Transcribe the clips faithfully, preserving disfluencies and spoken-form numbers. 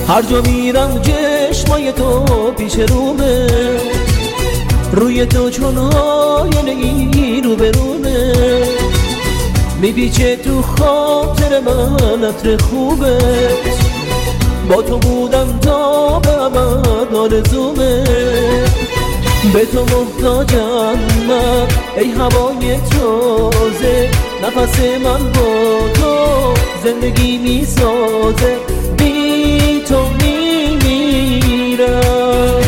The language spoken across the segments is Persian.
هر جا میرم چشمای تو پیش رومه، روی تو چون آینه ای رو برونه، میپیچه تو خاطر من عطر خوبت، با تو بودم تا به ابد آرزومه، به تو محتاجم من ای هوای تازه، نفس من با تو زندگی میسازه، بی تو میمیرم.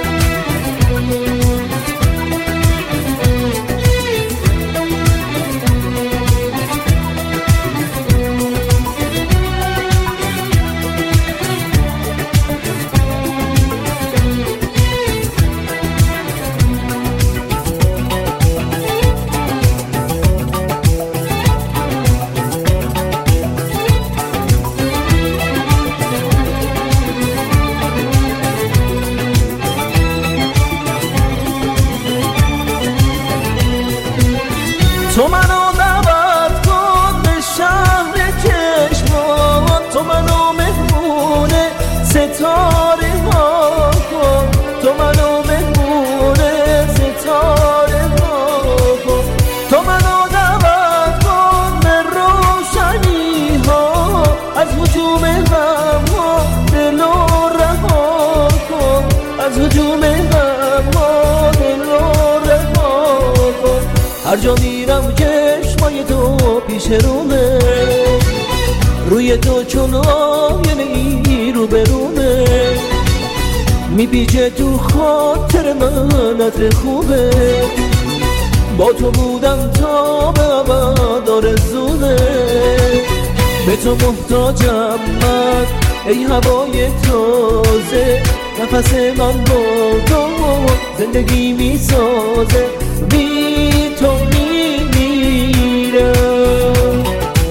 تو منو دعوت کن به شهر چشمات، تو منو مهمون ستاره ها کن، تو منو مهمون ستاره ها کن، تو منو دعوت کن به روشنی ها، از هجوم غم ها دلو رها کن، از هجوم غم ها دلو رها کن. هر جا میرم چشمای تو پیش رومه، روی تو چون آینه ای رو برونه، میپیچه تو خاطر من عطر خوبه، با تو بودم تا به ابد آرزومه، به تو محتاجم من ای هوای تازه، نفس من با تو زندگی میسازه، بی تو میمیرم.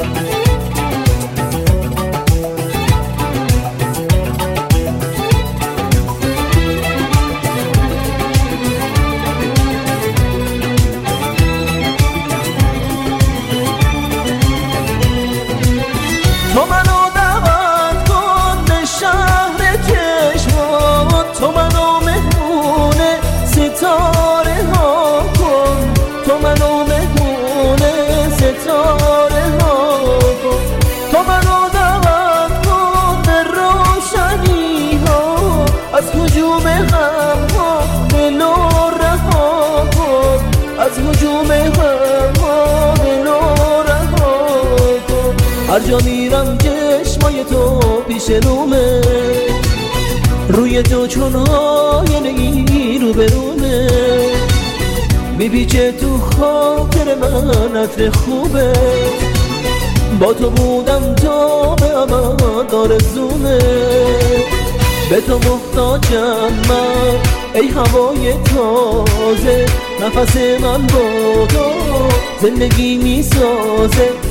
تو منو دعوت کن به شهر چشمات، تو منو مهمون ستاره ها کن، تو منو مهمون ستاره ها کن، تو منو دعوت کن به روشنی ها، از هجوم غم ها دلو رها کن، از هجوم غم ها دلو رها کن. هر جا میرم چشمای تو پیش رومه، روی تو چون آینه ای رو برونه، میپیچه تو خاطر من عطر خوبه، با تو بودم تا به ابد آرزومه، به تو محتاجم من ای هوای تازه، نفس من با تو زندگی میسازه،